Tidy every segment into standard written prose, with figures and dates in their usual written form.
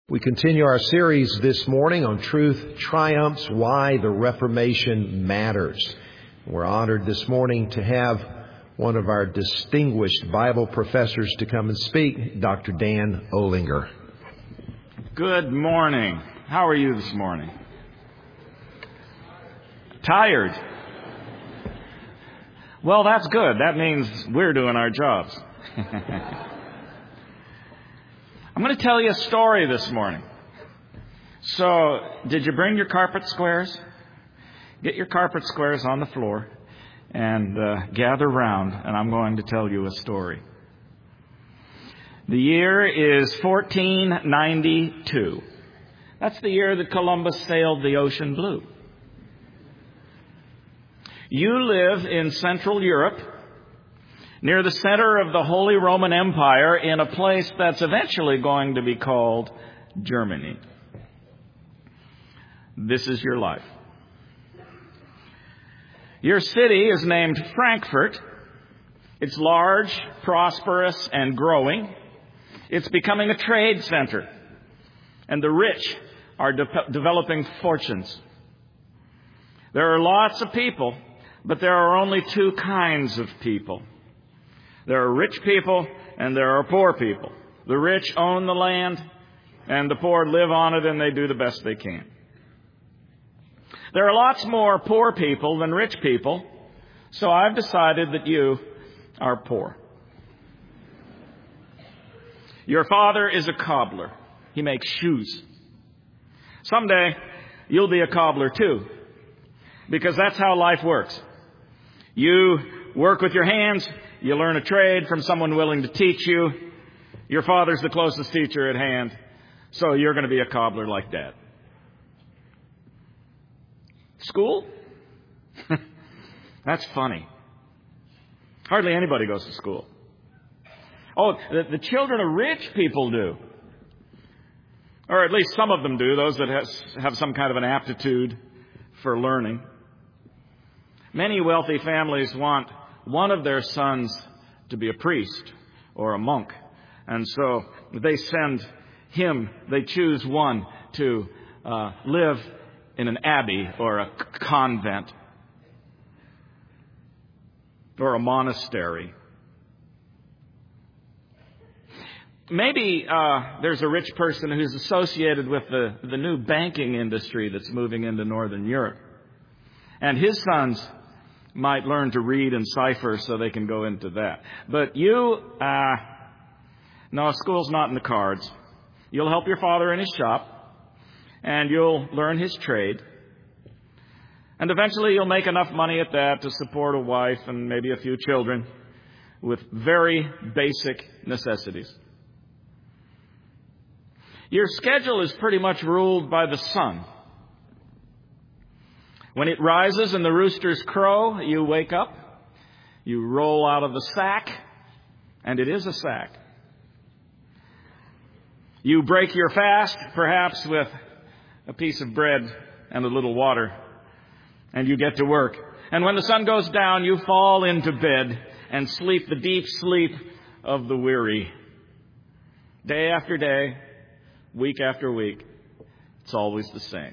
We continue our series this morning on Truth Triumphs, Why the Reformation Matters. We're honored this morning to have one of our distinguished Bible professors to come and speak, Dr. Dan Olinger. Good morning. How are you this morning? Tired? Well, that's good. That means we're doing our jobs. I'm going to tell you a story this morning. So, did you bring your carpet squares? Get your carpet squares on the floor and gather round, and I'm going to tell you a story. The year is 1492. That's the year that Columbus sailed the ocean blue. You live in Central Europe, near the center of the Holy Roman Empire, in a place that's eventually going to be called Germany. This is your life. Your city is named Frankfurt. It's large, prosperous, and growing. It's becoming a trade center. And the rich are developing fortunes. There are lots of people, but there are only two kinds of people. There are rich people and there are poor people. The rich own the land and the poor live on it, and they do the best they can. There are lots more poor people than rich people, so I've decided that you are poor. Your father is a cobbler. He makes shoes. Someday you'll be a cobbler too, because that's how life works. You work with your hands. You learn a trade from someone willing to teach you. Your father's the closest teacher at hand, so you're going to be a cobbler like Dad. School? That's funny. Hardly anybody goes to school. Oh, the children of rich people do. Or at least some of them do, those that have some kind of an aptitude for learning. Many wealthy families want one of their sons to be a priest or a monk. And so they choose one to live in an abbey or a convent or a monastery. Maybe there's a rich person who's associated with the new banking industry that's moving into Northern Europe. And his sons might learn to read and cipher so they can go into that. But you, no, school's not in the cards. You'll help your father in his shop, and you'll learn his trade. And eventually you'll make enough money at that to support a wife and maybe a few children with very basic necessities. Your schedule is pretty much ruled by the sun. When it rises and the roosters crow, you wake up, you roll out of the sack, and it is a sack. You break your fast, perhaps with a piece of bread and a little water, and you get to work. And when the sun goes down, you fall into bed and sleep the deep sleep of the weary. Day after day, week after week, it's always the same.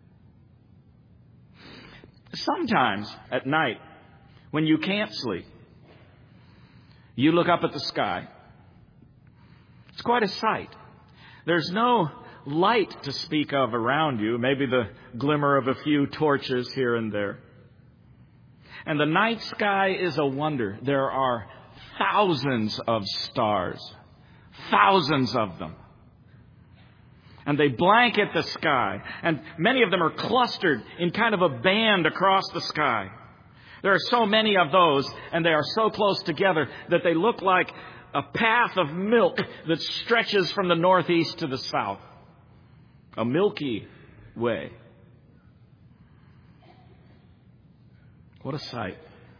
Sometimes at night, when you can't sleep, you look up at the sky. It's quite a sight. There's no light to speak of around you, maybe the glimmer of a few torches here and there. And the night sky is a wonder. There are thousands of stars, thousands of them. And they blanket the sky. And many of them are clustered in kind of a band across the sky. There are so many of those, and they are so close together that they look like a path of milk that stretches from the northeast to the south. A Milky Way. What a sight.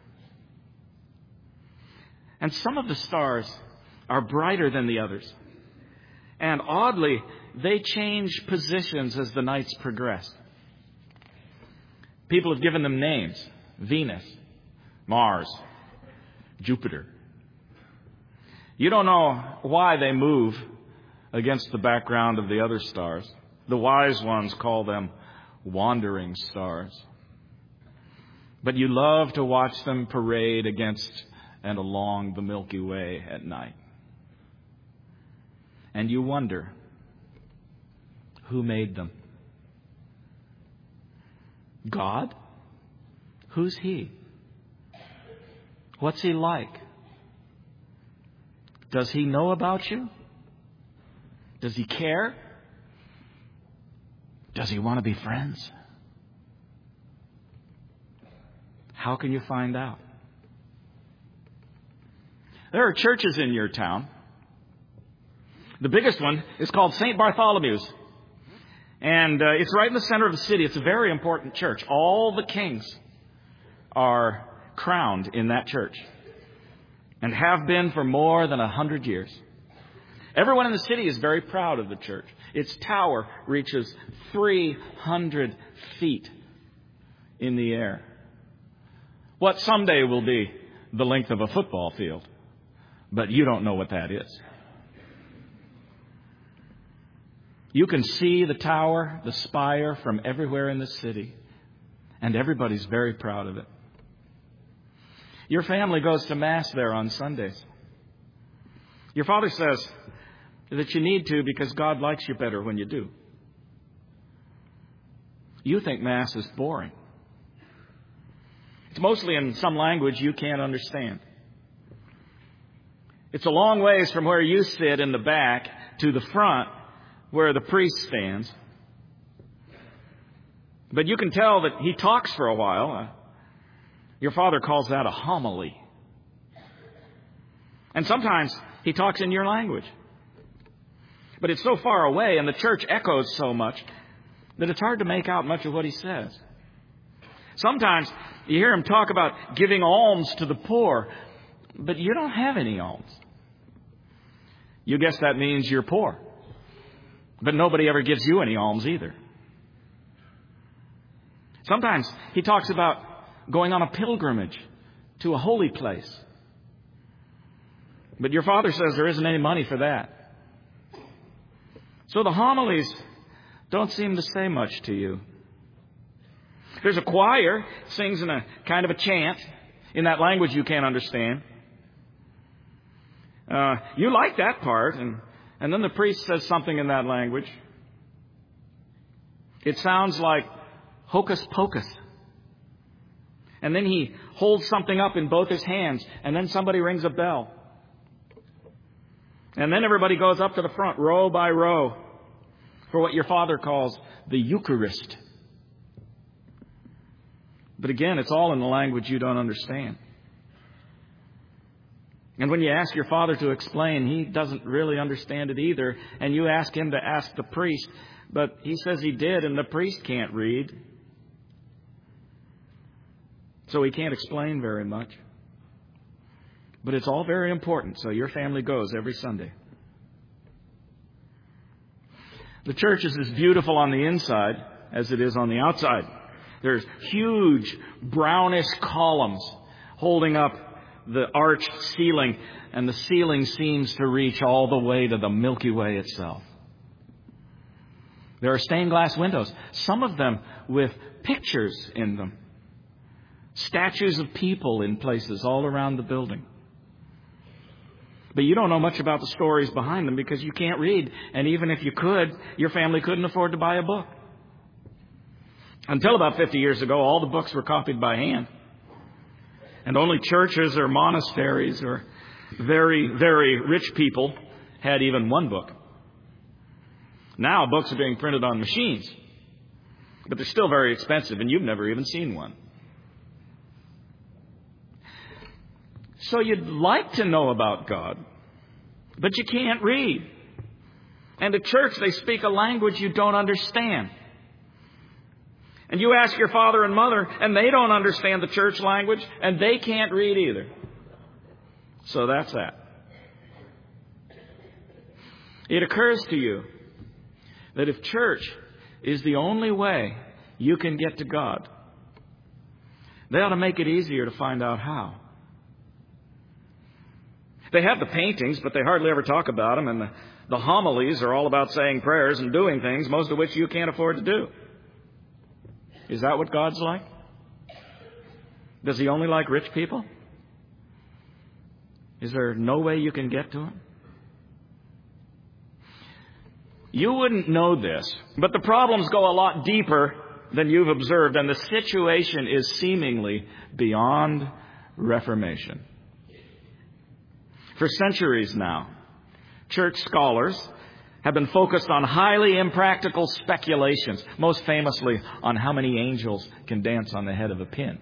And some of the stars are brighter than the others. And oddly, they change positions as the nights progress. People have given them names. Venus, Mars, Jupiter. You don't know why they move against the background of the other stars. The wise ones call them wandering stars. But you love to watch them parade against and along the Milky Way at night. And you wonder, who made them? God? Who's He? What's He like? Does He know about you? Does He care? Does He want to be friends? How can you find out? There are churches in your town. The biggest one is called St. Bartholomew's. And it's right in the center of the city. It's a very important church. All the kings are crowned in that church and have been for more than 100 years. Everyone in the city is very proud of the church. Its tower reaches 300 feet in the air. What someday will be the length of a football field. But you don't know what that is. You can see the tower, the spire from everywhere in the city. And everybody's very proud of it. Your family goes to Mass there on Sundays. Your father says that you need to because God likes you better when you do. You think Mass is boring. It's mostly in some language you can't understand. It's a long ways from where you sit in the back to the front where the priest stands. But you can tell that he talks for a while. Your father calls that a homily. And sometimes he talks in your language. But it's so far away and the church echoes so much that it's hard to make out much of what he says. Sometimes you hear him talk about giving alms to the poor, but you don't have any alms. You guess that means you're poor. But nobody ever gives you any alms either. Sometimes he talks about going on a pilgrimage to a holy place. But your father says there isn't any money for that. So the homilies don't seem to say much to you. There's a choir, sings in a kind of a chant in that language you can't understand. You like that part, and then the priest says something in that language. It sounds like hocus pocus. And then he holds something up in both his hands, and then somebody rings a bell. And then everybody goes up to the front, row by row, for what your father calls the Eucharist. But again, it's all in the language you don't understand. And when you ask your father to explain, he doesn't really understand it either. And you ask him to ask the priest, but he says he did, and the priest can't read. So he can't explain very much. But it's all very important, so your family goes every Sunday. The church is as beautiful on the inside as it is on the outside. There's huge brownish columns holding up the arched ceiling, and the ceiling seems to reach all the way to the Milky Way itself. There are stained glass windows, some of them with pictures in them. Statues of people in places all around the building. But you don't know much about the stories behind them because you can't read. And even if you could, your family couldn't afford to buy a book. Until about 50 years ago, all the books were copied by hand. And only churches or monasteries or very, very rich people had even one book. Now books are being printed on machines. But they're still very expensive, and you've never even seen one. So you'd like to know about God, but you can't read. And at church, they speak a language you don't understand. And you ask your father and mother, and they don't understand the church language, and they can't read either. So that's that. It occurs to you that if church is the only way you can get to God, they ought to make it easier to find out how. They have the paintings, but they hardly ever talk about them, and The homilies are all about saying prayers and doing things, most of which you can't afford to do. Is that what God's like? Does He only like rich people? Is there no way you can get to Him? You wouldn't know this, but the problems go a lot deeper than you've observed, and the situation is seemingly beyond reformation. For centuries now, church scholars have been focused on highly impractical speculations, most famously on how many angels can dance on the head of a pin.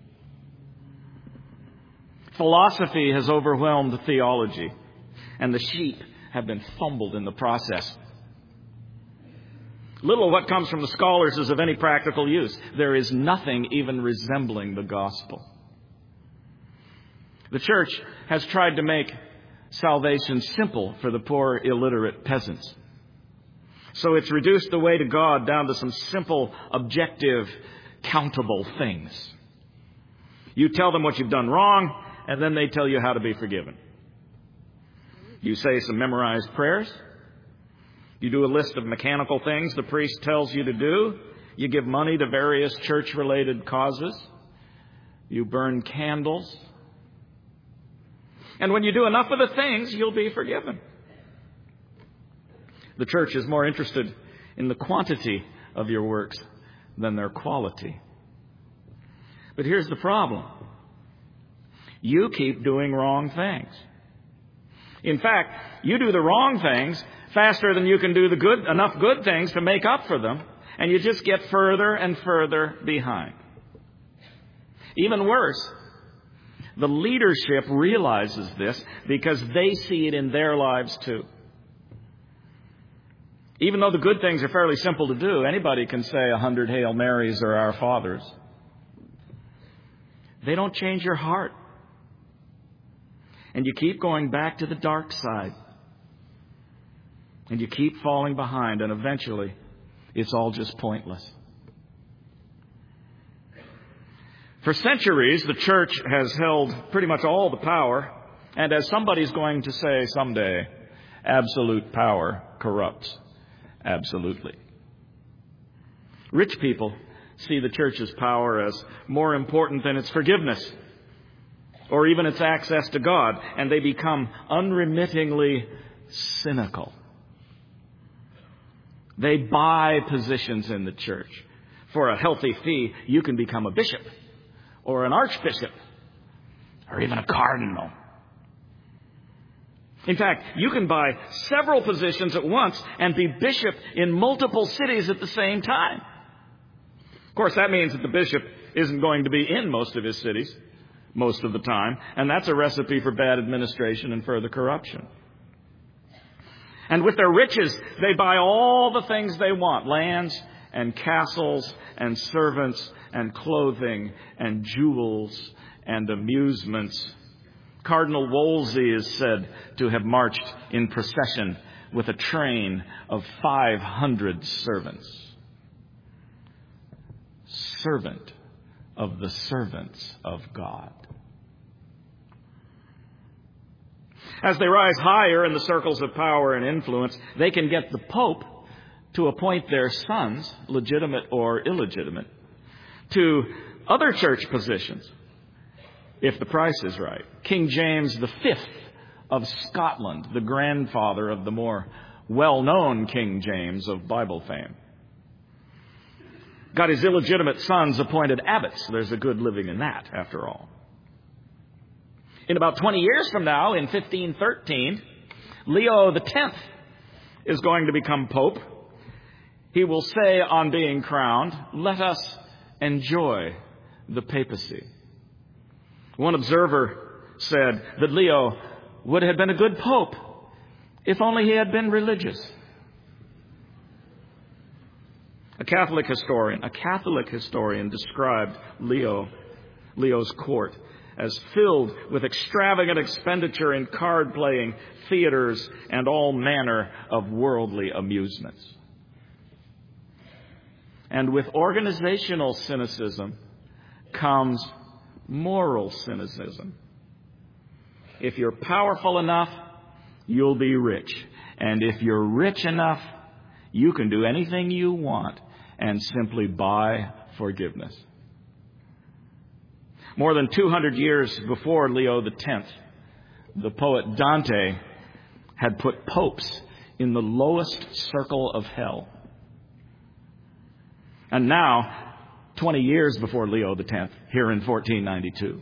Philosophy has overwhelmed theology, and the sheep have been fumbled in the process. Little of what comes from the scholars is of any practical use. There is nothing even resembling the gospel. The church has tried to make salvation simple for the poor, illiterate peasants. So it's reduced the way to God down to some simple, objective, countable things. You tell them what you've done wrong, and then they tell you how to be forgiven. You say some memorized prayers. You do a list of mechanical things the priest tells you to do. You give money to various church-related causes. You burn candles. And when you do enough of the things, you'll be forgiven. The church is more interested in the quantity of your works than their quality. But here's the problem. You keep doing wrong things. In fact, you do the wrong things faster than you can do enough good things to make up for them, and you just get further and further behind. Even worse, the leadership realizes this because they see it in their lives too. Even though the good things are fairly simple to do, anybody can say 100 Hail Marys or Our Fathers. They don't change your heart. And you keep going back to the dark side. And you keep falling behind, and eventually it's all just pointless. For centuries, the church has held pretty much all the power, and as somebody's going to say someday, absolute power corrupts absolutely. Rich people see the church's power as more important than its forgiveness or even its access to God, and they become unremittingly cynical. They buy positions in the church. For a healthy fee, you can become a bishop or an archbishop or even a cardinal. In fact, you can buy several positions at once and be bishop in multiple cities at the same time. Of course, that means that the bishop isn't going to be in most of his cities most of the time, and that's a recipe for bad administration and further corruption. And with their riches, they buy all the things they want: lands and castles and servants and clothing and jewels and amusements. Cardinal Wolsey is said to have marched in procession with a train of 500 servants. Servant of the servants of God. As they rise higher in the circles of power and influence, they can get the Pope to appoint their sons, legitimate or illegitimate, to other church positions, if the price is right. King James V of Scotland, the grandfather of the more well-known King James of Bible fame, got his illegitimate sons appointed abbots. There's a good living in that, after all. In about 20 years from now, in 1513, Leo X is going to become Pope. He will say on being crowned, "Let us enjoy the papacy." One observer said that Leo would have been a good Pope if only he had been religious. A Catholic historian described Leo's court as filled with extravagant expenditure in card playing, theaters, and all manner of worldly amusements. And with organizational cynicism comes moral cynicism. If you're powerful enough, you'll be rich. And if you're rich enough, you can do anything you want and simply buy forgiveness. More than 200 years before Leo X, the poet Dante had put popes in the lowest circle of hell. And now, 20 years before Leo X, here in 1492,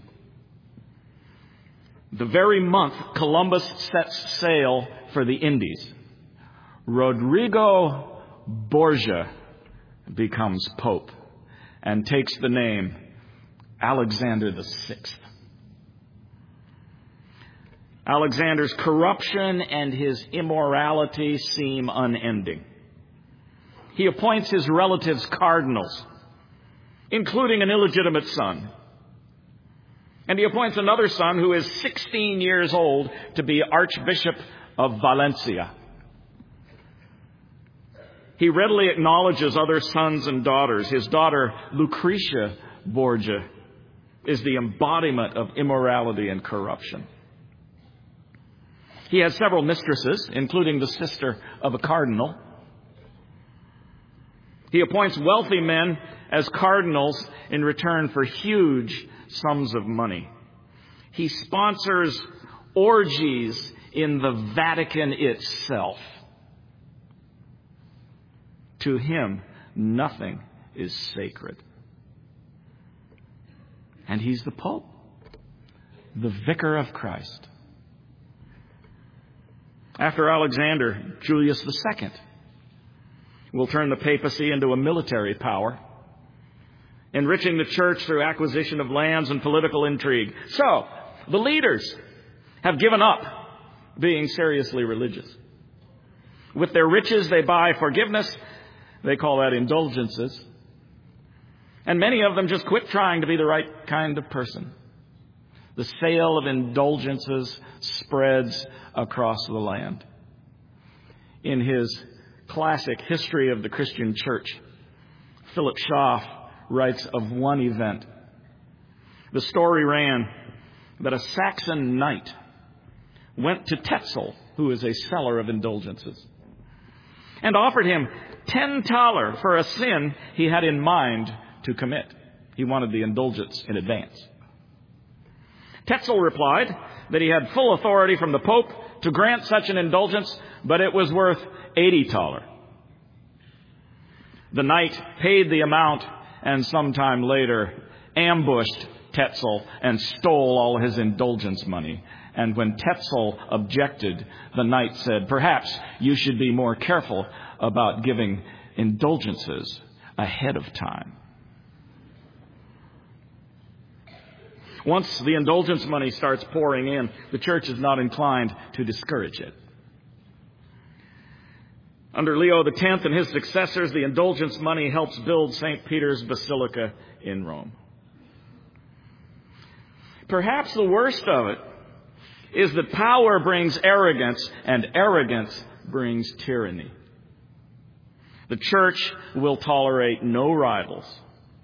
the very month Columbus sets sail for the Indies, Rodrigo Borgia becomes Pope and takes the name Alexander VI. Alexander's corruption and his immorality seem unending. He appoints his relatives cardinals, including an illegitimate son. And he appoints another son who is 16 years old to be Archbishop of Valencia. He readily acknowledges other sons and daughters. His daughter, Lucretia Borgia, is the embodiment of immorality and corruption. He has several mistresses, including the sister of a cardinal. He appoints wealthy men as cardinals in return for huge sums of money. He sponsors orgies in the Vatican itself. To him, nothing is sacred. And he's the Pope, the Vicar of Christ. After Alexander, Julius II will turn the papacy into a military power, enriching the church through acquisition of lands and political intrigue. So, the leaders have given up being seriously religious. With their riches, they buy forgiveness. They call that indulgences. And many of them just quit trying to be the right kind of person. The sale of indulgences spreads across the land. In his classic History of the Christian Church, Philip Schaff writes of one event. The story ran that a Saxon knight went to Tetzel, who is a seller of indulgences, and offered him 10 thaler for a sin he had in mind to commit. He wanted the indulgence in advance. Tetzel replied that he had full authority from the Pope to grant such an indulgence, but it was worth 80 thaler. The knight paid the amount and sometime later ambushed Tetzel and stole all his indulgence money. And when Tetzel objected, the knight said, "Perhaps you should be more careful about giving indulgences ahead of time." Once the indulgence money starts pouring in, the church is not inclined to discourage it. Under Leo X and his successors, the indulgence money helps build St. Peter's Basilica in Rome. Perhaps the worst of it is that power brings arrogance, and arrogance brings tyranny. The church will tolerate no rivals.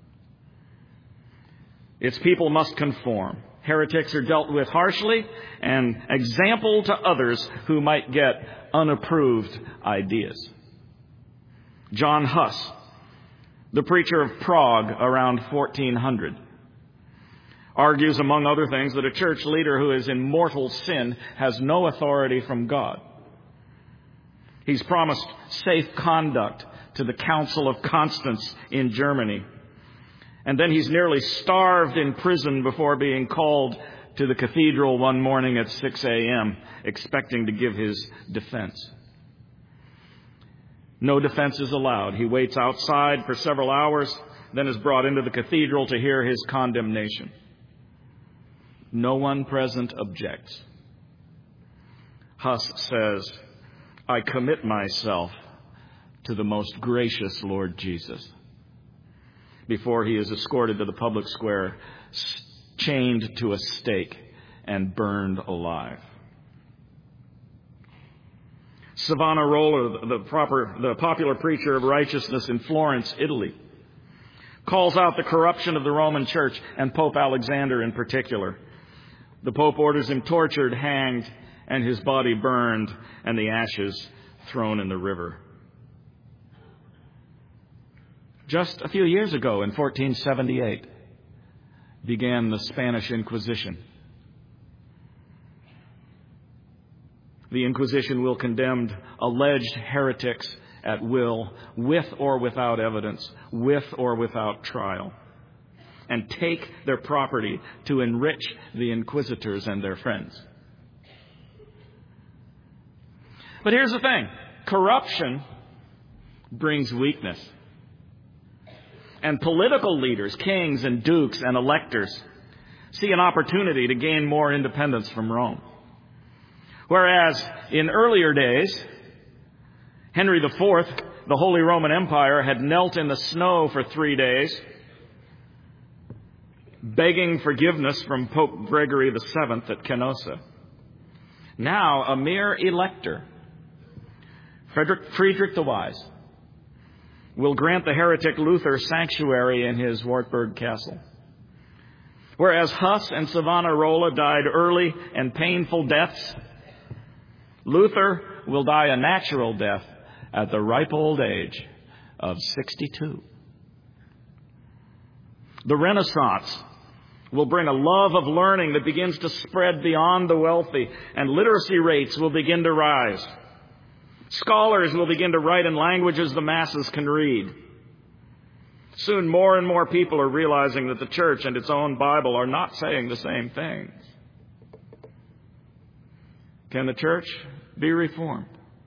Its people must conform. Heretics are dealt with harshly, and example to others who might get unapproved ideas. John Huss, the preacher of Prague around 1400, argues, among other things, that a church leader who is in mortal sin has no authority from God. He's promised safe conduct to the Council of Constance in Germany. And then he's nearly starved in prison before being called to the cathedral one morning at 6 a.m., expecting to give his defense. No defense is allowed. He waits outside for several hours, then is brought into the cathedral to hear his condemnation. No one present objects. Huss says, "I commit myself to the most gracious Lord Jesus," before he is escorted to the public square, chained to a stake, and burned alive. Savonarola, the popular preacher of righteousness in Florence, Italy, calls out the corruption of the Roman Church and Pope Alexander in particular. The Pope orders him tortured, hanged, and his body burned, and the ashes thrown in the river. Just a few years ago, in 1478, began the Spanish Inquisition. The Inquisition will condemn alleged heretics at will, with or without evidence, with or without trial, and take their property to enrich the inquisitors and their friends. But here's the thing. Corruption brings weakness. And political leaders, kings and dukes and electors, see an opportunity to gain more independence from Rome. Whereas in earlier days, Henry IV, the Holy Roman Empire, had knelt in the snow for 3 days, begging forgiveness from Pope Gregory VII at Canossa. Now, a mere elector, Friedrich the Wise, will grant the heretic Luther sanctuary in his Wartburg castle. Whereas Huss and Savonarola died early and painful deaths, Luther will die a natural death at the ripe old age of 62. The Renaissance will bring a love of learning that begins to spread beyond the wealthy, and literacy rates will begin to rise. Scholars will begin to write in languages the masses can read. Soon more and more people are realizing that the church and its own Bible are not saying the same things. Can the church be reformed?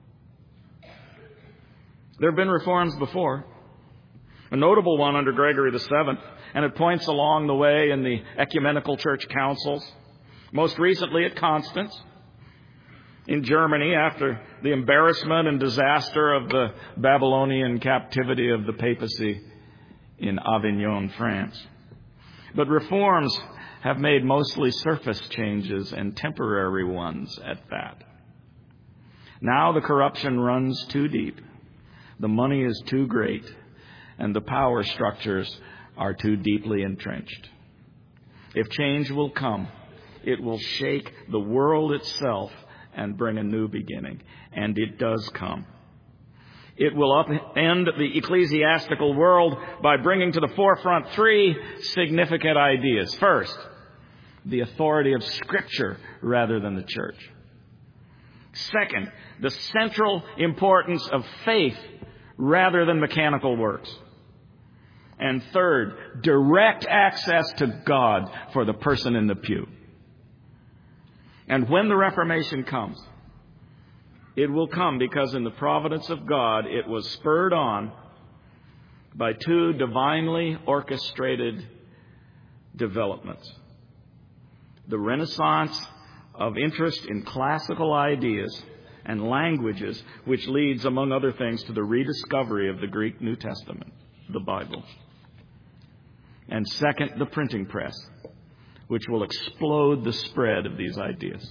There have been reforms before. A notable one under Gregory VII, and it points along the way in the ecumenical church councils. Most recently at Constance, in Germany, after the embarrassment and disaster of the Babylonian captivity of the papacy in Avignon, France. But reforms have made mostly surface changes and temporary ones at that. Now the corruption runs too deep, the money is too great, and the power structures are too deeply entrenched. If change will come, it will shake the world itself and bring a new beginning. And it does come. It will upend the ecclesiastical world by bringing to the forefront 3 significant ideas. First, the authority of Scripture rather than the church. Second, the central importance of faith rather than mechanical works. And third, direct access to God for the person in the pew. And when the Reformation comes, it will come because in the providence of God, it was spurred on by 2 divinely orchestrated developments. The Renaissance of interest in classical ideas and languages, which leads, among other things, to the rediscovery of the Greek New Testament, the Bible. And second, the printing press, which will explode the spread of these ideas.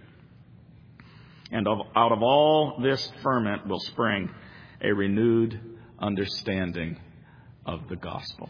And out of all this ferment will spring a renewed understanding of the gospel.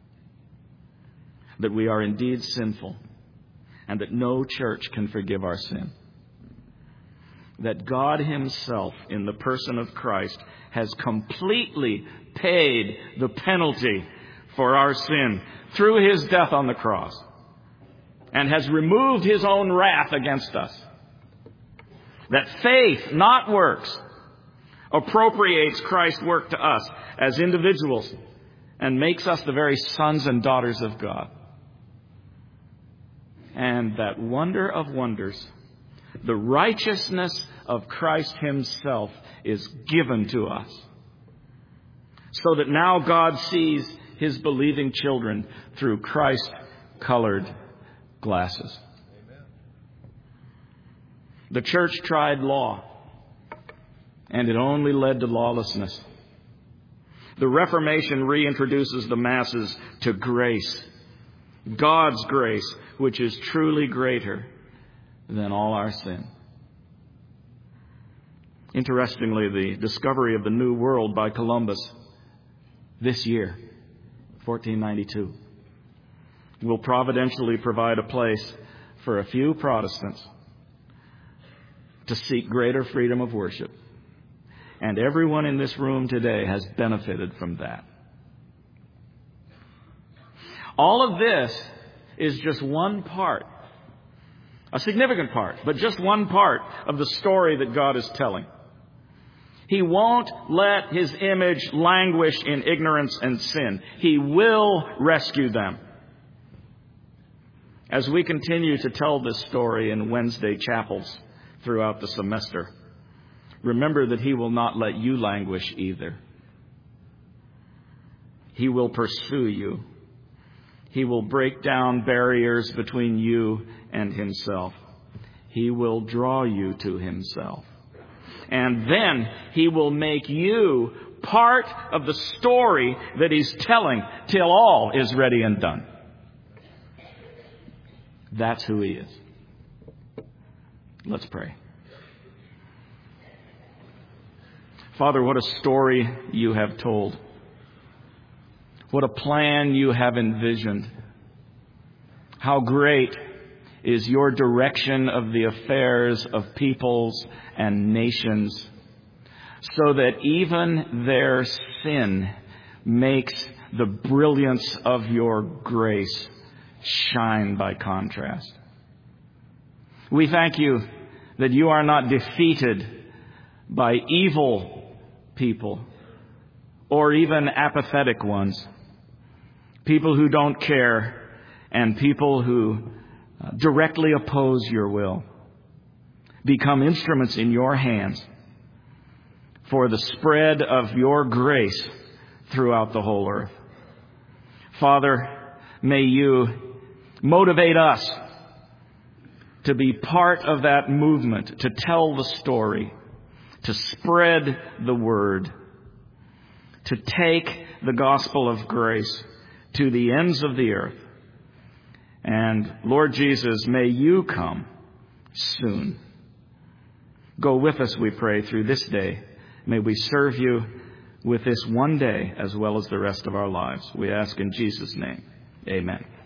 That we are indeed sinful, and that no church can forgive our sin. That God Himself, in the person of Christ, has completely paid the penalty for our sin through His death on the cross, and has removed His own wrath against us. That faith, not works, appropriates Christ's work to us as individuals and makes us the very sons and daughters of God. And that wonder of wonders, the righteousness of Christ Himself is given to us, so that now God sees His believing children through Christ-colored glasses. The church tried law, and it only led to lawlessness. The Reformation reintroduces the masses to grace, God's grace, which is truly greater than all our sin. Interestingly, the discovery of the New World by Columbus this year, 1492, will providentially provide a place for a few Protestants to seek greater freedom of worship And everyone in this room today has benefited from that. All of this is just one part, a significant part, but just one part of the story that God is telling. He won't let His image languish in ignorance and sin. He will rescue them. As we continue to tell this story in Wednesday chapels throughout the semester, remember that He will not let you languish either. He will pursue you. He will break down barriers between you and Himself. He will draw you to Himself. And then He will make you part of the story that He's telling till all is ready and done. That's who He is. Let's pray. Father, what a story You have told. What a plan You have envisioned. How great is Your direction of the affairs of peoples and nations, so that even their sin makes the brilliance of Your grace shine by contrast. We thank You that You are not defeated by evil people or even apathetic ones, people who don't care and people who directly oppose Your will. Become instruments in Your hands for the spread of Your grace throughout the whole earth. Father, may You motivate us to be part of that movement, to tell the story, to spread the word, to take the gospel of grace to the ends of the earth. And Lord Jesus, may You come soon. Go with us, we pray, through this day. May we serve You with this one day as well as the rest of our lives. We ask in Jesus' name. Amen.